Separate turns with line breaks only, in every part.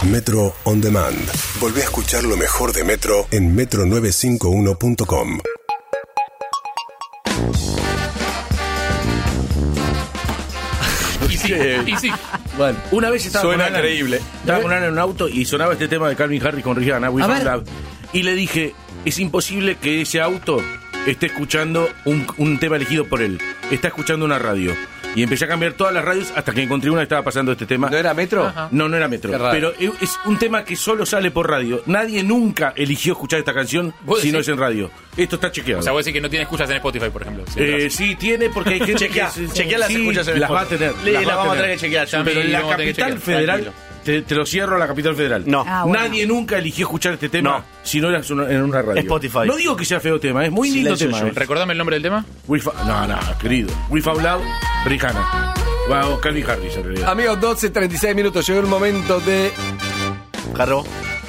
Metro On Demand. Volvé a escuchar lo mejor de Metro en metro951.com.
Y sí.
Bueno,
Una vez estaba
suena
con Alan,
creíble.
Estaba con Alan en un auto y sonaba este tema de Calvin Harris con Rihanna, We
A
Found
ver.
Love. Y le dije, es imposible que ese auto esté escuchando un tema elegido por él. Está escuchando una radio. Y empecé a cambiar todas las radios hasta que encontré una que estaba pasando este tema.
¿No era Metro?
Ajá.
No era Metro.
Qué raro.
Pero es un tema que solo sale por radio. Nadie nunca eligió escuchar esta canción
¿Vos
si no
decís?
es en radio. Esto está chequeado.
O sea, vos decís que no tiene escuchas en Spotify, por ejemplo.
Sí, tiene, porque hay gente
Chequea
que...
las escuchas en
las va a
Spotify.
tener.
Las vamos a tener que chequear.
Ya
Pero
Sí,
en la
vamos a tener que
capital
chequear,
federal,
tranquilo.
te lo cierro a la capital federal.
No.
Ah, bueno.
Nadie nunca eligió escuchar este tema
No.
si no era en una radio.
Spotify.
No digo que sea feo tema, es muy lindo
Silencio
tema.
yo.
Recordame el nombre del tema.
No, querido. We Found Love, Rihanna. Wow, Calvin Harris en realidad.
Amigos, 12:36 minutos. Llegó el momento de...
Jarro.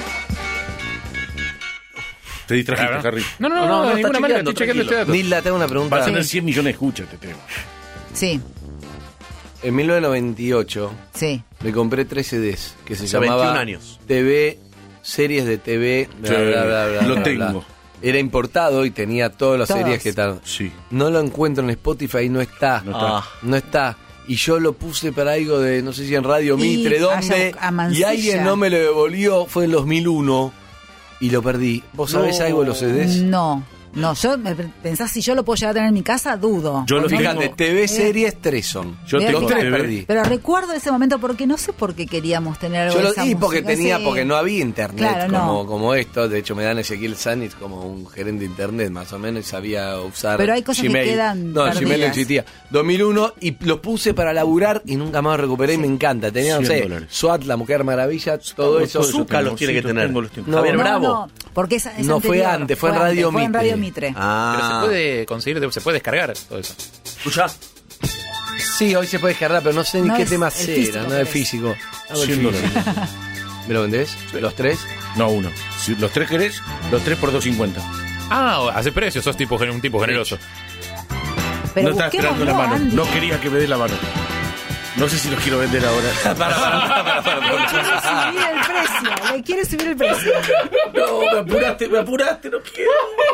Te distrajiste,
Claro.
Harry.
No,
No,
de
está
ninguna manera,
chequeando,
estoy chequeando este dato.
Nilda, tengo una
Va
pregunta.
a tener 100 millones de escuchas este tema.
Sí,
En 1998
sí.
me compré 3 CDs que se
Hace
llamaba
21 años.
TV, series de TV, bla,
Sí,
bla, bla, bla,
lo
bla,
tengo.
bla. Era importado y tenía todas las
Todos.
series que tal.
Sí.
No lo encuentro en Spotify, no está.
No está.
No está. Y yo lo puse para algo de, no sé si en Radio
Y
Mitre, ¿dónde?
allá a Mansilla.
Y alguien no me lo devolvió, fue en 2001 y lo perdí. ¿Vos sabés algo de los CDs?
No, yo pensás si yo lo puedo llegar a tener en mi casa, dudo.
Yo lo
Porque-
tengo.
Fíjate, TV series 3 son.
Yo
Veo
tengo
Los 3
TV.
perdí.
Pero recuerdo ese momento porque no sé por qué queríamos tener algo
Yo
de
lo
esa
di porque
música. Sí.
porque no había internet
Claro, no.
como esto. De hecho, me dan Ezequiel Sanitz como un gerente de internet, más o menos, y sabía usar
Pero hay cosas que
Gmail.
quedan
No, Gmail no
perdidas.
existía. 2001, y los puse para laburar y nunca más lo recuperé y me encanta. Tenía, no sé,
$100.
SWAT, La Mujer Maravilla, todo eso.
Zucca los tiene que tener.
Tengo los tengo.
No,
Javier
No,
Bravo.
no, porque esa
No, fue
anterior,
antes, fue en Radio
Fue en
Mitre.
Radio Mitre.
Pero
Ah.
se puede conseguir, se puede descargar todo eso.
Escuchá.
Sí, hoy se puede descargar, pero no sé ni
No
qué
es
tema
el
era,
físico,
no es
¿querés?
físico. Dame el
$100.
físico. ¿Me lo vendés? ¿Los 3?
No, uno. Si los 3 querés, los 3 por 2.50.
Ah, hace precio, sos un tipo generoso.
Pero
No estaba esperando la
busquémoslo,
mano.
Andy.
No quería que me dé la mano. No sé si los quiero vender ahora.
Le quiere subir el precio, le quiere subir el precio.
No, me apuraste, no quiero.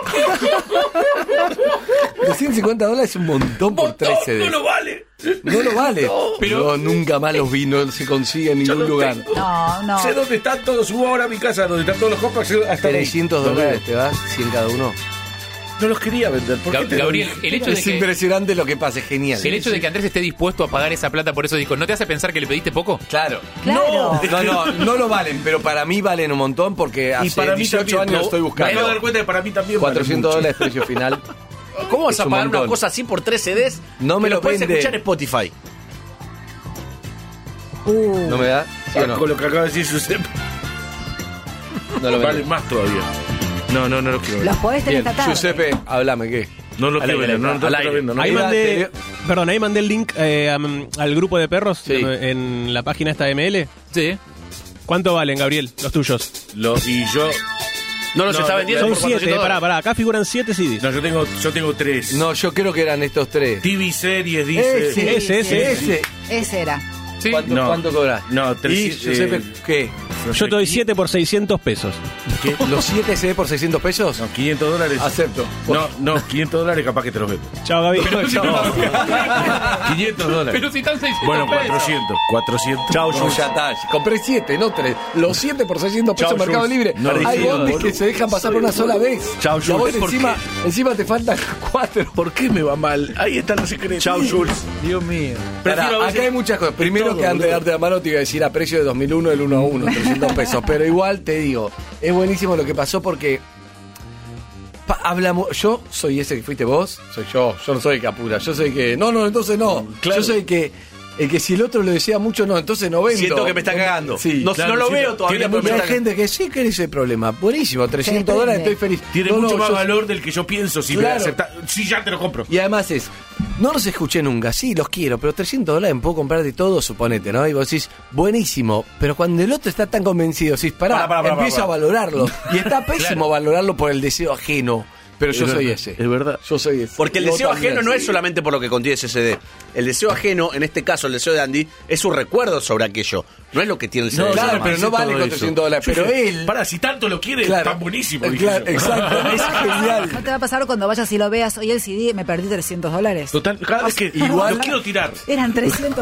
$250 es un montón por 3 CDs.
No lo vale.
No lo vale.
pero-
Yo nunca más los vi, no se consigue en
Ya
ningún
lo
lugar.
tengo.
No.
Sé dónde están todos. Subo ahora a mi casa, donde están todos los copas. Hasta ahí.
$300 te vas, 100 cada uno.
No los quería vender. ¿Por qué te lo
Gabriel,
dije?
el hecho de
Es
que...
impresionante lo que pasa, es genial.
El hecho de que Andrés esté dispuesto a pagar esa plata por esos discos, ¿no te hace pensar que le pediste poco?
Claro.
Claro.
No lo valen, pero para mí valen un montón porque hace
Y para mí
18
también,
años
¿no?
estoy
Me
buscando.
acabo de dar cuenta que para mí también vale mucho.
$400 precio final.
¿Cómo vas
Es
a
un
pagar una
montón.
cosa así por 3 CDs?
No me
que
lo
puedes
vende.
escuchar en Spotify.
¿No me da? ¿Sí o no?
Con lo que acaba de decir Giuseppe,
No lo
vale
vende.
más todavía. No lo quiero vender.
Los podés tener
Bien,
esta tarde.
Giuseppe, háblame, ¿qué?
No lo
Al
quiero
aire,
vender. No
al
lo
aire.
quiero vender. No
Ahí
quiero-
mandé, ahí mandé el link al grupo de perros
Sí.
en la página esta de ML.
Sí.
¿Cuánto valen, Gabriel, los tuyos?
Y yo...
No los
No,
está
no,
vendiendo
Son
por
7,
$400.
pará, acá figuran 7 CDs.
No, yo tengo 3.
No, yo creo que eran estos 3.
TV series, dice...
Ese.
Ese era.
Sí.
No.
¿Cuánto cobras?
No,
¿Y
300,
Giuseppe qué?
Yo te doy 7 por 600 pesos.
¿Qué?
¿Los 7 CD por 600 pesos?
No, $500.
Acepto.
No, $500 capaz que te los vendo.
Chao, Gaby.
$500.
Pero si están 600
Bueno,
pesos.
400.
Chau, no, ya está. Compré 7, no 3. Los 7 por 600 pesos
Chau,
en Mercado
Jules.
Libre.
No,
Hay
recibo,
bondis
boludo.
que se dejan pasar por una sola vez.
Chau,
Y a vos
Jules. ¿Por
encima te faltan 4.
¿Por qué me va mal? Ahí están los secretos.
Chau, Jules.
Dios mío.
Acá hay muchas cosas. Primero
todo,
que antes de
boludo.
darte la mano te iba a decir a precio de 2001 el 1 a 1, 300 pesos. Pero igual te digo, es buenísimo lo que pasó porque hablamos. Yo soy ese que fuiste vos, soy yo. Yo no soy el que apura. Yo soy el que. No, entonces no.
Claro.
Yo soy el que si el otro lo decía mucho, no, entonces no vendo.
Siento que me está cagando.
Sí.
No,
claro,
no lo
siento-
veo todavía,
tiene
pero me
Hay
está cagando.
gente que sí que ese es el problema. Buenísimo, $300,
prende.
estoy feliz.
Tiene
No,
mucho más
yo-
valor del que yo pienso. Si
Claro.
me acepta. Sí, ya te lo compro.
Y además no los escuché nunca, sí, los quiero, pero $300 me puedo comprar de todo, suponete, ¿no? Y vos decís, buenísimo, pero cuando el otro está tan convencido, decís, pará,
Pará,
empiezo a valorarlo. Y está pésimo valorarlo por el deseo ajeno. Pero yo
Es
soy
verdad,
ese.
Es verdad.
Yo soy ese.
Porque el
Yo
deseo
también,
ajeno no es
sí.
solamente por lo que contiene ese CD. El deseo ajeno, en este caso el deseo de Andy, es su recuerdo sobre aquello. No es lo que tiene el CD.
No,
Claro,
yo no
pero
hice
no vale
todo
con
eso.
$300.
Yo
Pero
dije,
él.
Para, si tanto lo quiere,
Claro,
está buenísimo. dije
claro,
yo.
exacto. Es genial.
¿No te va a pasar cuando vayas y lo veas? Hoy el CD me perdí $300.
Total, cada vez que
Igual-
lo quiero tirar.
Eran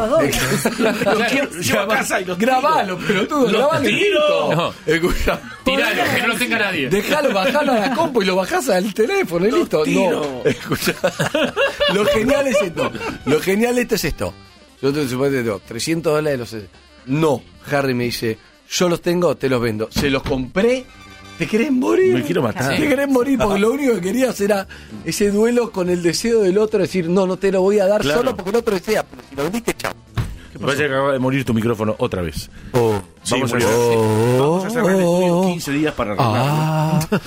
$300.
Lo quiero, llevo a casa y lo tiro.
Grabalo, pelotudo,
¡Lo
grabalo.
tiro!
No.
Escucha.
Tíralo, que no lo tenga nadie.
Dejalo, bajalo a la compu y lo bajás al teléfono y listo.
tiro.
No, escucha. Lo genial es esto. Lo genial de esto es esto. Yo te supongo tengo $300 los. No, Harry me dice, yo los tengo, te los vendo. Se los compré. ¿Te querés morir?
Me quiero matar.
Te querés morir porque lo único que querías era ese duelo con el deseo del otro, decir, no te lo voy a dar
Claro.
solo porque el otro desea, pero si lo vendiste, chao.
Me parece que acaba de morir tu micrófono otra vez.
Sí,
Vamos a
murió.
vamos a cerrar el estudio 15 días para arreglarlo.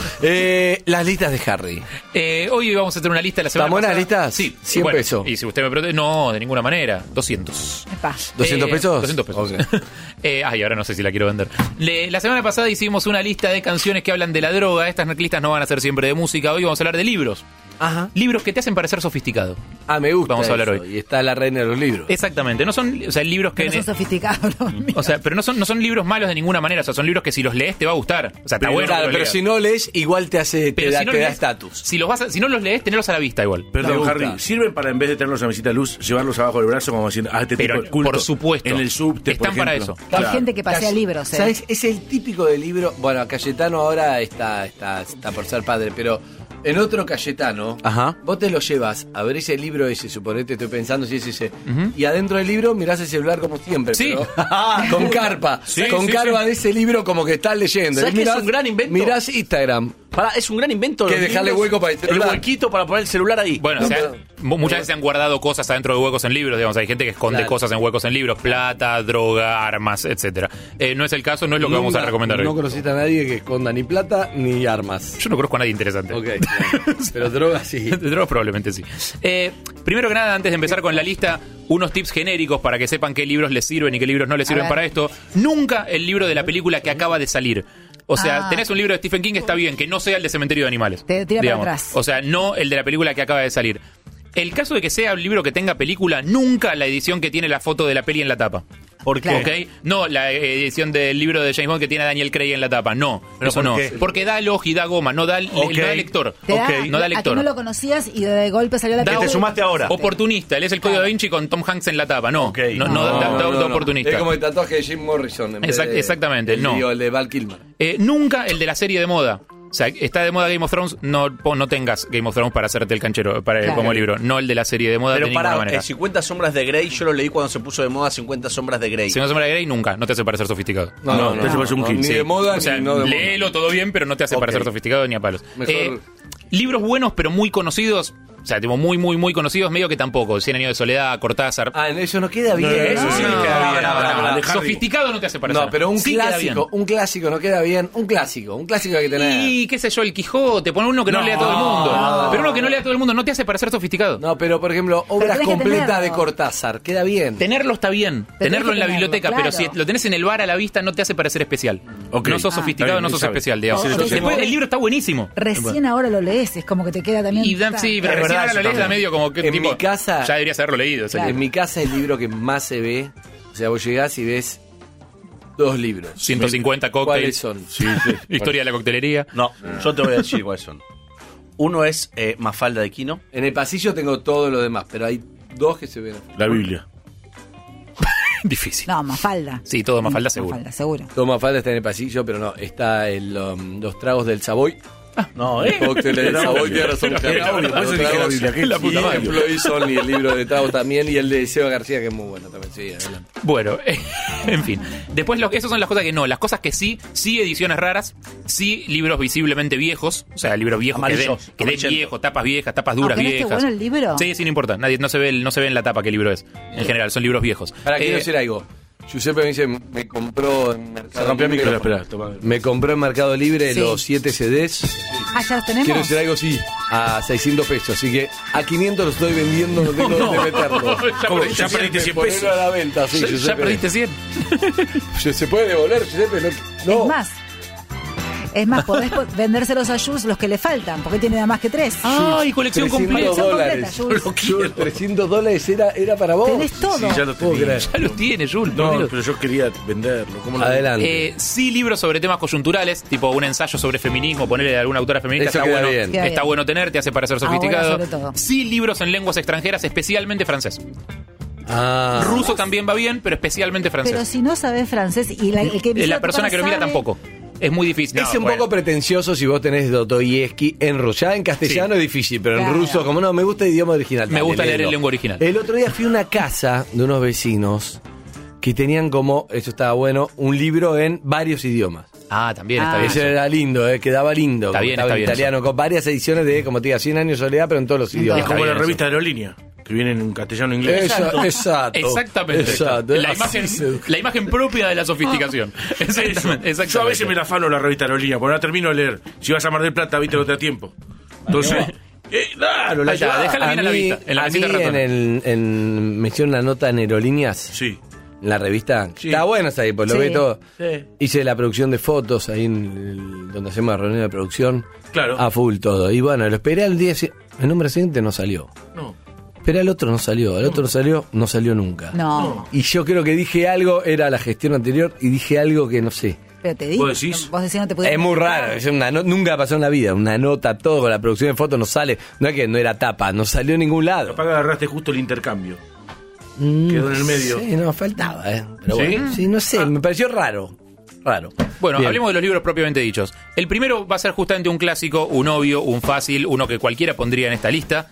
Las listas de Harry.
Hoy vamos a tener una lista la semana
¿Están buenas
pasada.
listas?
Sí.
100
bueno,
pesos.
Y si usted me pregunta, no, de ninguna manera. 200.
Epa.
¿200 pesos?
200 pesos.
Ok.
Ahora no sé si la quiero vender. La semana pasada hicimos una lista de canciones que hablan de la droga. Estas listas no van a ser siempre de música. Hoy vamos a hablar de libros.
Ajá.
Libros que te hacen parecer sofisticado.
Me gusta.
Vamos a hablar
eso.
hoy.
Y está la reina de los libros.
Exactamente. No son, o sea, libros que...
No son sofisticados los míos.
O sea, pero no son libros malos de ninguna manera. O sea, son libros que si los lees te va a gustar. O sea, está bueno.
Claro,
que los
pero
leas.
si no lees, igual te hace,
Pero
te da
si no
te da
lees-
estatus.
Si no los lees, tenerlos a la vista igual.
Me
Perdón,
gusta.
Harry, ¿sirven para en vez de tenerlos a mesita de luz, llevarlos abajo del brazo como diciendo, este
Pero,
tipo de culto
por supuesto.
en el subte, por
Están para
ejemplo?
eso.
Hay
Claro.
gente que pasea libros, ¿eh?
¿Sabes? Es el típico de libro. Bueno, Cayetano ahora está por ser padre, pero en otro Cayetano,
Ajá.
vos te lo llevas, abrís el libro ese, suponete, estoy pensando si es ese, y adentro del libro mirás el celular como siempre,
Sí.
pero con carpa,
Sí,
con
sí,
carpa
sí.
de ese libro como que estás leyendo.
¿Sabés
Y
que es un gran invento?
Mirás Instagram.
Es un gran invento.
Que
los
dejarle
libros,
hueco para el celular.
huequito para poner el celular ahí.
Bueno,
No,
o sea,
pero-
muchas veces se han guardado cosas adentro de huecos en libros, digamos. Hay gente que esconde
Claro.
cosas en huecos en libros, plata, droga, armas, etcétera. No es el caso, no es lo que vamos a recomendar
No
hoy.
conociste a nadie que esconda ni plata ni armas.
Yo no conozco a nadie interesante.
Ok, claro. Pero drogas sí.
De drogas probablemente sí. Primero que nada, antes de empezar con la lista, unos tips genéricos para que sepan qué libros les sirven y qué libros no les sirven
ver.
para esto. Nunca el libro de la película que acaba de salir. O sea,
Ah.
tenés un libro de Stephen King, está bien, que no sea el de Cementerio de Animales.
Te tira para
digamos.
atrás.
O sea, no el de la película que acaba de salir. El caso de que sea un libro que tenga película, nunca la edición que tiene la foto de la peli en la tapa.
¿Por qué?
¿Ok? No la edición del libro de James Bond que tiene a Daniel Craig en la tapa. No,
¿Pero
eso
por
no.
qué?
Porque da loj y da goma, no da, no da lector.
Te da,
No da
a que
lector.
no lo conocías y de golpe salió la
Da-
te sumaste ahora.
Oportunista, él es el código da Vinci con Tom Hanks en la tapa. No,
Ok.
no, da oportunista.
Es como el tatuaje de Jim Morrison. En vez de-
Exactamente, no.
Digo, el de Val Kilmer.
Nunca el de la serie de moda. O sea, está de moda Game of Thrones, no tengas Game of Thrones para hacerte el canchero
Claro.
como libro. No el de la serie de moda de
Pero
ninguna
para
manera.
50 sombras de Grey, yo lo leí cuando se puso de moda 50 sombras de Grey.
Si no se llama Grey, nunca. No te hace parecer sofisticado.
No, te parece un kill.
Ni
Sí.
de moda
O sea,
ni no de moda.
léelo todo bien, pero no te hace
Ok.
parecer sofisticado ni a palos.
Mejor-
Libros buenos, pero muy conocidos. O sea, tipo muy, muy, muy conocidos, medio que tampoco. 100 años de soledad, Cortázar.
En eso no queda bien.
eso sí
No,
queda bien.
no,
Pará,
no.
Harry.
Sofisticado no te hace parecer.
No, pero un
Sí queda
clásico no queda bien. Un clásico hay que
bien.
tener.
Y qué sé yo, el Quijote, pon uno que no, lea a todo el mundo. Pero uno que no lea a todo el mundo no te hace parecer sofisticado.
No, pero por ejemplo, obras
tenés que
completas
tenerlo.
de Cortázar, queda bien.
Tenerlo está bien,
Pero
tenerlo
tenés
en la
que
biblioteca,
tenerlo,
pero si
claro.
lo tenés en el bar a la vista no te hace parecer especial.
Ok.
No sos
Ah,
sofisticado,
está bien,
no
él
sos
sabe.
especial, digamos.
Sí,
entonces
Después
vos-
el libro está buenísimo.
Recién ahora lo lees, es como que te queda también.
Y sí, pero
Es
recién
verdad,
ahora lo
eso
lees da
también.
medio como que
En
tipo,
mi casa-
ya deberías haberlo leído. ese
Claro.
En mi casa es el libro que más se ve. O sea, vos llegás y ves 2 libros.
150
¿Cuáles
cócteles.
son?
Historia de la coctelería.
No, yo te voy a decir cuáles son. Uno es Mafalda de Quino.
En el pasillo tengo todo lo demás, pero hay 2 que se ven.
La Biblia.
Difícil.
No, Mafalda.
Sí, todo Mafalda seguro.
Mafalda, seguro.
Toma falta está en el pasillo, pero no, está los tragos del Savoy.
No,
Cócteles del Savoy, tiene razón.
Era obvio, por eso dije la Biblia, que
La
sí.
puta madre. Y son y el libro de tragos también, y el de Seba García, que es muy bueno también. Sí, adelante.
Bueno, en fin. Después, esas son las cosas que no. Las cosas que sí ediciones raras, sí libros visiblemente viejos, o sea, libros viejos
Amarillos,
que den
amarillentos.
viejos, tapas viejas, tapas duras
Aunque no esté
viejas.
bueno el libro.
Sí, sí, no importa. No se ve en la tapa qué libro es. En general, son libros viejos.
Para, quiero
Eh,
decir algo. Giuseppe me dice, me compró en Mercado
Se rompió el
Libre.
micro, espera, toma.
Me compró en Mercado Libre
Sí.
los 7 CDs.
Ah, ya los tenemos.
Quiero decir algo, sí, a 600 pesos. Así que a 500 los estoy vendiendo, no tengo dónde meterlo.
Ya
¿Cómo?
perdiste-
ya perdiste 100
Ponelo
pesos.
a la venta, sí,
ya
Giuseppe.
perdiste 100.
¿Se puede devolver, Giuseppe? No.
Es más, Es más, podés vendérselos a Jules los que le faltan, porque tiene nada más que 3.
¡Ay, colección completa!
$300.
Jules.
$300 era para vos.
Tenés todo.
Sí, ya lo tenía.
Ya los tiene, Jules.
No,
Mira.
pero yo quería venderlo. ¿Cómo lo
Adelante.
Sí, libros sobre temas coyunturales, tipo un ensayo sobre feminismo, ponerle de alguna autora feminista,
Eso
está
queda
bueno,
bien.
Queda
está
bien.
bueno tener, te hace parecer
Ahora,
sofisticado.
sobre todo.
Sí, libros en lenguas extranjeras, especialmente francés. Ruso también va bien, pero especialmente francés.
Pero si no sabes francés y el que visita
La
tu
persona
casa
que lo mira
sabe-
tampoco. Es muy difícil.
Es
No,
un
bueno.
poco pretencioso si vos tenés Dostoyevsky en ruso. Ya en castellano es difícil, pero en
Claro.
ruso, como no, me gusta el idioma original.
Me gusta leer
léelo.
en lengua original.
El otro día fui a una casa de unos vecinos que tenían como, eso estaba bueno, un libro en varios idiomas.
Ah, también está
Ah.
bien.
Eso
eso.
era lindo, quedaba lindo.
Está bien,
Estaba
está
en
bien
italiano, con varias ediciones de, como te diga, 100 años de soledad, pero en todos los idiomas.
Es como
Está
la
bien
revista de Aerolínea, que viene en castellano e inglés.
Exacto.
Exactamente.
Exacto.
La
Así
imagen,
se-
la imagen propia de la sofisticación. Exactamente.
Yo a veces me la afano la revista Aerolínea, porque no la termino de leer. Si vas a Mar del Plata, viste, no te da tiempo. Entonces, claro, la
Ahí está,
llevaba.
déjala bien a la vista, en la
a mí
mesita de ratón.
me hicieron una nota en Aerolíneas,
Sí.
en la revista.
Sí.
Está bueno está ahí, pues lo
Sí.
ve todo.
Sí.
Hice la producción de fotos ahí donde hacemos la reunión de producción.
Claro.
A full todo. Y bueno, lo esperé al día. El número siguiente no salió.
No.
Esperé al otro, no salió. El otro no salió nunca.
No,
Y yo creo que dije algo, era la gestión anterior, y dije algo que no sé.
pero te digo.
¿Vos decís?
Vos decís no te pudiste
Es muy
comunicar.
raro, es nunca pasó en la vida. Una nota, todo con la producción de fotos no sale. No es que no era tapa, no salió en ningún lado.
Capaz que agarraste justo el intercambio. Quedó en el medio.
Sí, no, faltaba, Pero
¿Sí?
bueno, sí, no sé, me pareció raro. Raro.
Bueno,
Bien.
hablemos de los libros propiamente dichos. El primero va a ser justamente un clásico, un obvio, un fácil, uno que cualquiera pondría en esta lista.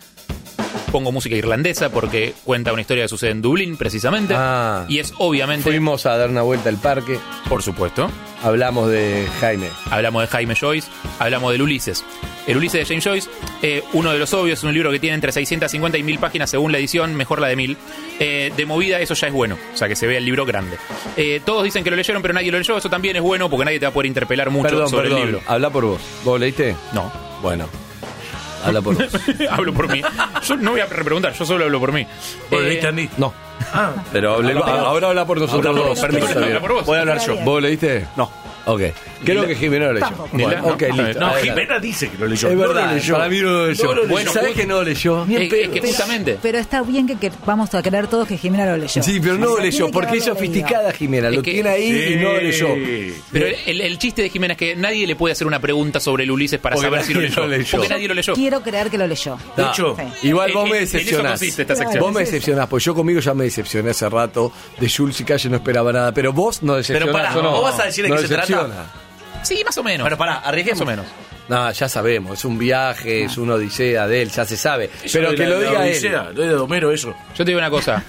Pongo música irlandesa porque cuenta una historia que sucede en Dublín, precisamente.
Ah.
Y es obviamente,
Fuimos a dar una vuelta al parque,
por supuesto,
hablamos de Jaime.
hablamos de Jaime Joyce, hablamos del Ulises. El Ulises de James Joyce, uno de los obvios, es un libro que tiene entre 650 y 1000 páginas según la edición, mejor la de 1000. De movida eso ya es bueno, o sea que se vea el libro grande. Todos dicen que lo leyeron pero nadie lo leyó, eso también es bueno porque nadie te va a poder interpelar mucho sobre el libro.
Habla por vos. ¿Vos leíste?
No,
Bueno, habla por vos.
hablo por mí. Yo no voy a repreguntar, yo solo hablo por mí.
¿Vos leíste, Andy?
No. Pero ahora habla por nosotros
Habla por
dos.
vos, permiso.
Está bien.
Habla por vos.
Voy a hablar yo.
Bien.
¿Vos leíste?
No.
Ok. Creo que Jimena lo leyó.
Tampoco.
Bueno,
No,
ok, listo.
No,
Adelante.
Jimena dice que lo leyó.
Es
No
verdad,
lo leyó.
para mí no lo leyó.
No lo leyó.
Bueno,
¿Sabés que no lo leyó?
Es que justamente.
Pero está bien que vamos a creer todos que Jimena lo leyó.
Sí, pero no
O
lo
sea,
leyó,
tiene que
porque es
haberlo
sofisticada Jimena,
Es
lo
que-
tiene ahí y no lo leyó.
Pero el chiste de Jimena es que nadie le puede hacer una pregunta sobre el Ulises para
Porque
saber si lo
nadie
leyó.
lo leyó.
Porque nadie lo leyó.
leído. Quiero creer que lo leyó.
De hecho,
Sí.
Igual vos me
En eso
decepcionás.
consiste esta sección.
Vos me decepcionás, pues yo conmigo ya me decepcioné hace rato. De Jules y Calle no esperaba nada, pero vos no decepcionás.
Pero pará,
¿o no?
¿vos vas a decir de
No
qué se trata?
decepciona.
Sí, más o menos.
Pero pará, arriesguemos.
Más o menos.
No, ya sabemos, es un viaje, es una odisea de él, ya se sabe.
eso
Pero
de
que
la-
lo
la
diga él.
Odisea, lo de Homero, eso.
Yo te digo una cosa.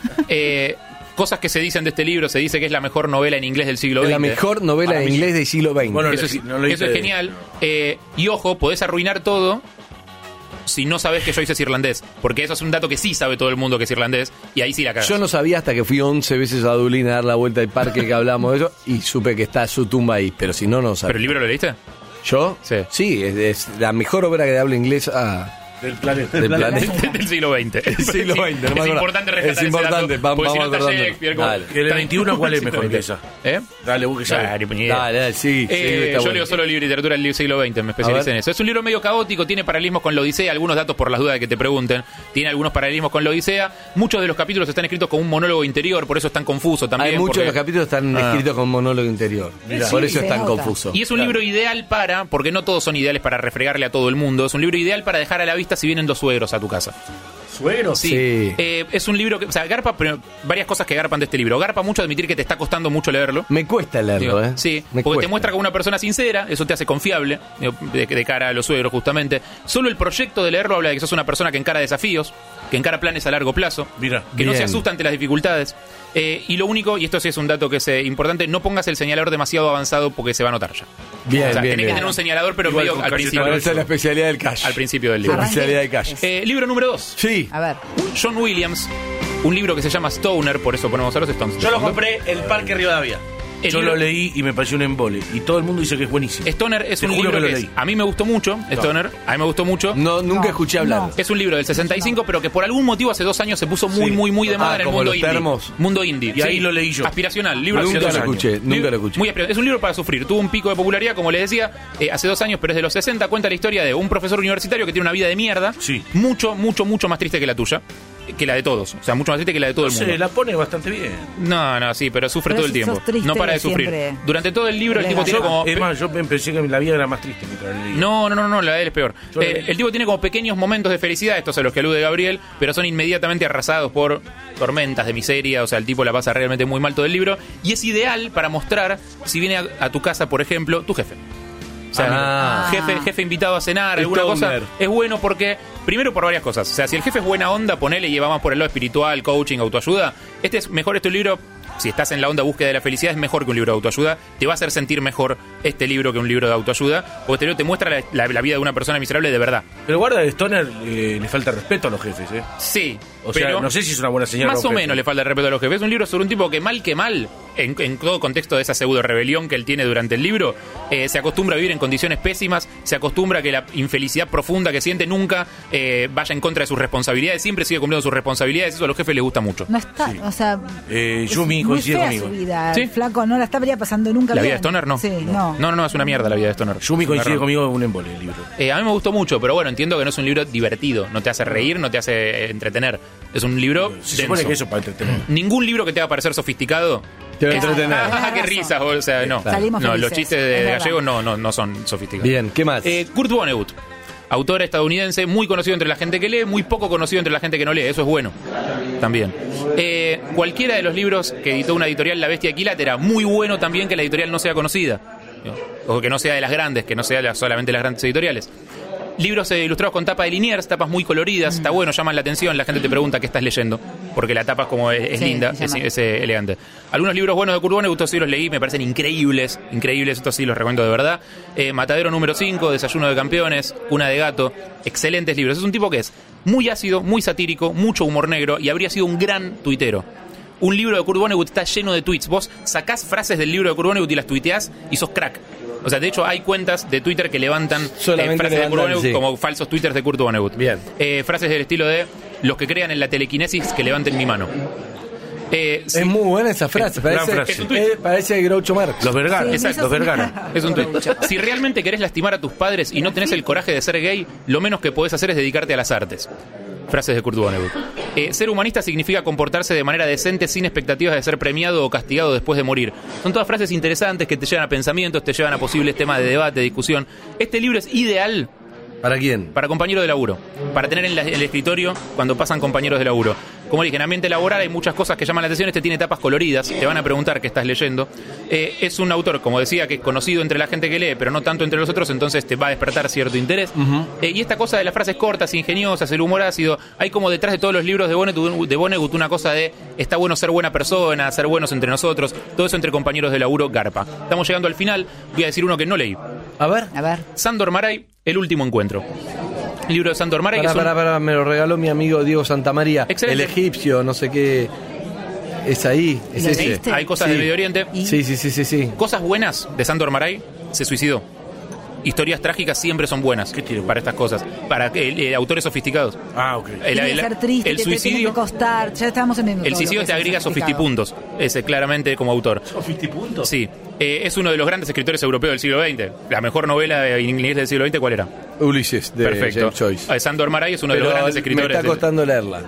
Cosas que se dicen de este libro. Se dice que es la mejor novela en inglés del siglo
Es
XX.
la mejor novela
Para
en
mí.
inglés del siglo XX.
Bueno,
Eso es,
no leíste
eso es
de-
genial. Y ojo, podés arruinar todo si no sabes que Joyce es irlandés. Porque eso es un dato que sí sabe todo el mundo que es irlandés. Y ahí sí la cagas.
Yo no sabía hasta que fui 11 veces a Dublín a dar la vuelta al parque que hablamos de eso y supe que está su tumba ahí, pero si no, no sabía.
¿Pero el libro lo leíste?
¿Yo?
Sí.
Es la mejor obra que habla inglés
Del planeta.
del planeta.
Del siglo XX.
El siglo XX, no me
Es
acuerdo.
importante rescatar
Es importante,
ese dato, porque
vamos
si no está
acordando.
Shakespeare, como-
Dale.
¿Que el 21 cuál es mejor que esa?
¿Eh?
Dale, vos que sabes.
Dale, puñeta.
Dale, sí.
Yo
está bueno.
leo solo libro y literatura del siglo XX, me
A
especialicé
ver.
en eso. Es un libro medio caótico, tiene paralelismos con la Odisea, algunos datos por las dudas de que te pregunten. Tiene algunos paralelismos con la Odisea. Muchos de los capítulos están escritos con un monólogo interior, por eso es tan confuso también.
Hay muchos de
porque-
los capítulos están escritos con monólogo interior. Por eso
se
es tan
nota.
confuso.
Y es un libro ideal para, porque no todos son ideales para refregarle a todo el mundo, es un libro ideal para dejar a la vista si vienen dos suegros a tu casa.
¿Suegros?
Sí.
Sí.
Es un libro que, o sea, garpa, pero varias cosas que garpan de este libro. Garpa mucho admitir que te está costando mucho leerlo.
Me cuesta leerlo,
Digo, sí,
Me
porque
cuesta.
te muestra como una persona sincera, eso te hace confiable, digo, de cara a los suegros justamente. Solo el proyecto de leerlo habla de que sos una persona que encara desafíos, que encara planes a largo plazo,
Mira.
que no se
Bien.
asusta ante las dificultades. Y lo único, y esto sí es un dato que es importante, no pongas el señalador demasiado avanzado porque se va a notar ya.
Bien,
O sea,
bien,
tenés que
bien.
tener un señalador, pero
Igual
medio
con
al
Cayetano
principio,
Bueno, esa es la especialidad del cash.
al principio del
La
libro.
especialidad del cash.
Libro número 2.
Sí.
A ver.
John Williams, un libro que se llama Stoner, por eso ponemos a los Stones.
Yo lo compré en el Parque Rivadavia.
Yo lo leí y me pareció un embole. Y todo el mundo dice que es buenísimo.
Stoner es
Te
un
juro
libro
que lo
que
leí.
a mí me gustó mucho. Stoner, a mí me gustó mucho.
No, nunca escuché hablar.
No.
Es un libro del 65, pero que por algún motivo hace 2 años se puso muy de moda en el
como
mundo
los
indie.
termos.
Mundo indie.
Y ahí lo leí yo.
Aspiracional, libro
Nunca
hace 2
lo
años.
escuché, nunca lo escuché.
Muy aspiracional. Es un libro para sufrir. Tuvo un pico de popularidad, como les decía, hace 2 años, pero es de los 60. Cuenta la historia de un profesor universitario que tiene una vida de mierda.
Sí.
Mucho más triste que la tuya. Que la de todos. O sea, mucho más triste que la de todo el mundo.
Se la pone bastante bien.
No, sí, pero sufre
Pero
todo el
si
tiempo.
sos triste
No para de sufrir.
siempre.
Durante todo el libro el tipo tiene como...
Es más, yo pensé que la vida era más triste mientras leía.
No, la de él es peor.
Yo leí.
El tipo tiene como pequeños momentos de felicidad, estos a los que alude Gabriel, pero son inmediatamente arrasados por tormentas de miseria, o sea, el tipo la pasa realmente muy mal todo el libro, y es ideal para mostrar si viene a tu casa, por ejemplo, tu jefe. O sea, jefe invitado a cenar, alguna cosa,
Stoner.
es bueno porque, primero por varias cosas, o sea, si el jefe es buena onda, ponele y va más por el lado espiritual, coaching, autoayuda, este libro, si estás en la onda búsqueda de la felicidad, es mejor que un libro de autoayuda, te va a hacer sentir mejor este libro que un libro de autoayuda, porque este libro te muestra la vida de una persona miserable de verdad.
Pero guarda, de Stoner le falta respeto a los jefes, ¿eh?
Sí,
O sea,
pero
no sé si es una buena señal.
más
para
o
un
menos
jefe.
le falta el respeto a los jefes. Es un libro sobre un tipo que mal, en todo contexto de esa pseudo rebelión que él tiene durante el libro, se acostumbra a vivir en condiciones pésimas, se acostumbra a que la infelicidad profunda que siente nunca vaya en contra de sus responsabilidades, siempre sigue cumpliendo sus responsabilidades, eso a los jefes les gusta mucho.
No está, o sea.
Yumi
es muy
coincide
fea
conmigo.
su vida,
Sí.
el flaco, no la estaría pasando nunca
¿La
bien.
vida de Stoner no?
Sí, no.
No, es una mierda la vida de Stoner.
Yumi coincide
Perdón.
conmigo en un embole el libro.
A mí me gustó mucho, pero bueno, entiendo que no es un libro divertido, no te hace reír, no te hace entretener. Es un libro
Se supone
denso.
que eso es para entretener.
Ningún libro que te haga parecer sofisticado
Te va a
es-
entretener.
Ah, qué risas, o sea, no.
Salimos
No, los
felices,
chistes
es
de
verdad.
gallego no son sofisticados.
Bien, ¿qué más?
Kurt Vonnegut, autor estadounidense, muy conocido entre la gente que lee, muy poco conocido entre la gente que no lee, eso es bueno también. Cualquiera de los libros que editó una editorial, La Bestia Equilátera, muy bueno también que la editorial no sea conocida, o que no sea de las grandes, que no sea solamente las grandes editoriales. Libros ilustrados con tapa de Liniers, tapas muy coloridas, está bueno, llaman la atención, la gente te pregunta qué estás leyendo, porque la tapa es
Sí,
linda,
llama.
es elegante. Algunos libros buenos de Kurt Vonnegut, estos sí los leí, me parecen increíbles, estos sí los recomiendo de verdad. Matadero número 5, Desayuno de Campeones, Cuna de Gato, excelentes libros. Es un tipo que es muy ácido, muy satírico, mucho humor negro y habría sido un gran tuitero. Un libro de Kurt Vonnegut está lleno de tweets. Vos sacás frases del libro de Kurt Vonnegut y las tuiteás y sos crack. O sea, de hecho hay cuentas de Twitter que levantan
Solamente
frases de Kurt
levantan,
Vonnegut
sí.
como falsos twitters de Kurt Vonnegut.
Bien.
Frases del estilo de los que crean en la telequinesis que levanten mi mano.
Es muy buena esa frase.
Gran
Parece,
frase.
Es un tuit.
parece Groucho Marx.
Los Vergara,
Sí,
exacto, los Vergara.
Es un tweet. Si realmente querés lastimar a tus padres y no tenés el coraje de ser gay, lo menos que podés hacer es dedicarte a las artes. Frases de Kurt Vonnegut. Ser humanista significa comportarse de manera decente sin expectativas de ser premiado o castigado después de morir. Son todas frases interesantes que te llevan a pensamientos, te llevan a posibles temas de debate, de discusión. Este libro es ideal
¿Para quién?
para compañeros de laburo, para tener en el escritorio cuando pasan compañeros de laburo. Como dije, en ambiente laboral hay muchas cosas que llaman la atención. Este tiene tapas coloridas, te van a preguntar qué estás leyendo. Es un autor, como decía, que es conocido entre la gente que lee, pero no tanto entre los otros, entonces te va a despertar cierto interés. Y esta cosa de las frases cortas, ingeniosas, el humor ácido, hay como detrás de todos los libros de Vonnegut una cosa de está bueno ser buena persona, ser buenos entre nosotros, todo eso entre compañeros de laburo, garpa. Estamos llegando al final, voy a decir uno que no leí.
A ver.
A ver.
Sándor Márai, El último encuentro. Libro de Sándor Márai, que es un...
Pará, me lo regaló mi amigo Diego Santamaría.
Excelente.
El egipcio, no sé qué. Es ahí, es
¿Lo
ese.
leíste?
Hay cosas
Sí.
del Medio Oriente.
Y-
Sí.
Cosas buenas de Sándor Márai, se suicidó. Historias trágicas siempre son buenas
¿Qué tiene?
para estas cosas, para autores sofisticados.
Ah, ok.
Tiene que ser triste,
el
te tiene
suicidio,
que costar. Ya estamos en
el suicidio te agrega sofistipuntos, ese claramente como autor.
¿50
Sí, es uno de los grandes escritores europeos del siglo XX. La mejor novela en inglés del siglo XX, ¿cuál era?
Ulises, de
Perfecto.
James Joyce.
Sándor Márai es uno de los
Pero
grandes
me
escritores.
está costando leerla.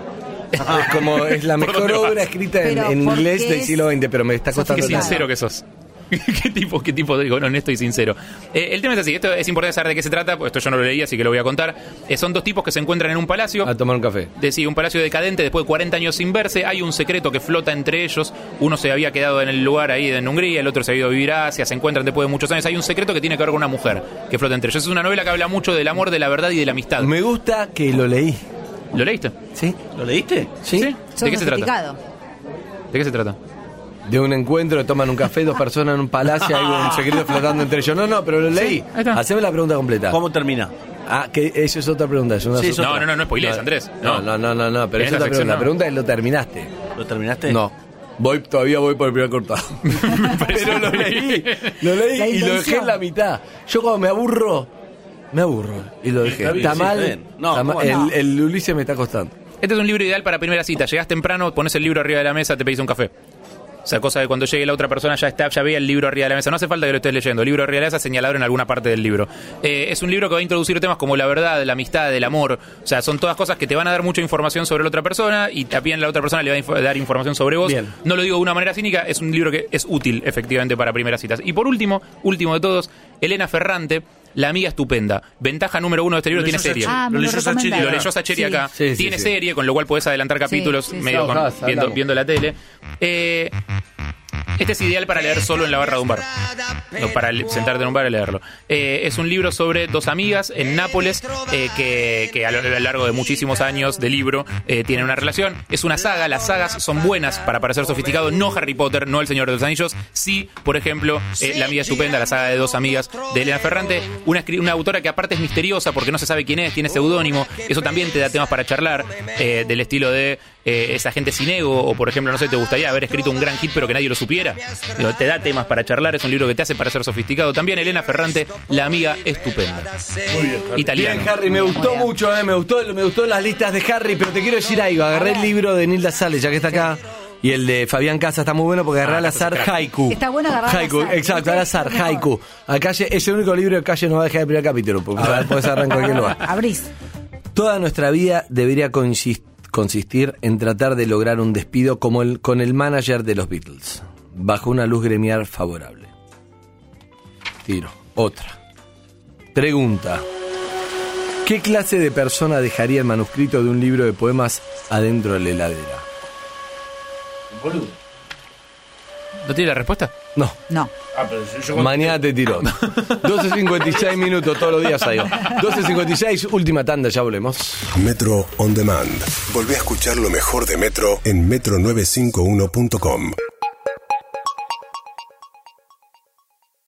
Es la
¿Por
mejor
dónde vas?
obra escrita
Pero
en
¿por
inglés
qué
del
es
siglo XX, pero me está costando
Qué
sofisticado?
sincero que sos. ¿Qué tipo digo, honesto y sincero? El tema es así, esto es importante saber de qué se trata, pues esto yo no lo leí, así que lo voy a contar. Son dos tipos que se encuentran en un palacio.
A tomar un café.
Un palacio decadente después de 40 años sin verse. Hay un secreto que flota entre ellos. Uno se había quedado en el lugar ahí en Hungría, el otro se había ido a vivir a Asia. Se encuentran después de muchos años. Hay un secreto que tiene que ver con una mujer que flota entre ellos. Es una novela que habla mucho del amor, de la verdad y de la amistad.
Me gusta que lo leí.
¿Lo leíste?
¿Sí?
¿Lo leíste?
¿Sí?
¿De qué se trata?
Sofisticado.
¿De qué se trata?
De un encuentro, toman un café, dos personas en un palacio, hay un secreto flotando entre ellos. No, pero lo leí.
ahí está.
Haceme la pregunta completa.
¿Cómo termina?
Ah, que eso es otra pregunta. Es una
Sí,
otra.
No spoilees, Andrés.
No, pero
En
es
esta
otra
sección
pregunta.
no.
La pregunta es, ¿lo terminaste?
¿Lo terminaste?
No. Todavía voy por el primer cortado. Pero lo leí
La
y lo dejé
intención.
en la mitad. Yo cuando me aburro y lo dejé.
Está bien,
Está
sí,
mal.
está bien. No,
está mal.
¿cómo no?
El Ulises me está costando.
Este es un libro ideal para primera cita. Llegás temprano, pones el libro arriba de la mesa, te pedís un café. O sea, cosa de cuando llegue la otra persona ya vea el libro arriba de la mesa. No hace falta que lo estés leyendo. El libro arriba de la mesa señalado en alguna parte del libro. Es un libro que va a introducir temas como la verdad, la amistad, el amor. O sea, son todas cosas que te van a dar mucha información sobre la otra persona y también la otra persona le va a dar información sobre vos.
Bien.
No lo digo de una manera cínica, es un libro que es útil, efectivamente, para primeras citas. Y por último de todos, Elena Ferrante, La amiga estupenda. Ventaja número 1 de este libro, tiene serie.
me lo recomendaron.
Lo leyó Sacheri
Sí.
acá.
Sí, sí,
tiene
sí.
serie, con lo cual podés adelantar capítulos
sí,
medio
sí.
con-
Hablamos.
viendo la tele. Este es ideal para leer solo en la barra de un bar. No, para sentarte en un bar y leerlo. Es un libro sobre dos amigas en Nápoles que a lo largo de muchísimos años de libro tienen una relación. Es una saga. Las sagas son buenas para parecer sofisticado. No Harry Potter, no El Señor de los Anillos. Sí, por ejemplo, La amiga estupenda, la saga de dos amigas de Elena Ferrante. Una autora que aparte es misteriosa porque no se sabe quién es, tiene seudónimo. Eso también te da temas para charlar, del estilo de esa gente sin ego, o por ejemplo, no sé, te gustaría haber escrito un gran hit pero que nadie lo supiera. Digo, te da temas para charlar, es un libro que te hace parecer sofisticado. También Elena Ferrante, La amiga estupenda. Italiano.
Bien, Harry, me gustó mucho, me gustó las listas de Harry, pero te quiero decir algo. Agarré el libro de Nilda Sales, ya que está acá. Y el de Fabián Casa está muy bueno porque agarré al azar haiku.
Está bueno agarrar al
Haiku,
azar.
exacto, al azar, haiku. A Calle, es el único libro que Calle no va a dejar el primer capítulo, porque puedes agarrar en cualquier lugar.
Abrís.
Toda nuestra vida debería consistir en tratar de lograr un despido como con el manager de los Beatles, bajo una luz gremial favorable. Tiro. Otra. Pregunta. ¿Qué clase de persona dejaría el manuscrito de un libro de poemas adentro de la heladera?
¿No tiene la respuesta?
No.
No.
Mañana te tiro. 12:56 minutos todos los días hay. 12:56, última tanda, ya volvemos.
Metro On Demand. Volvé a escuchar lo mejor de Metro en metro951.com.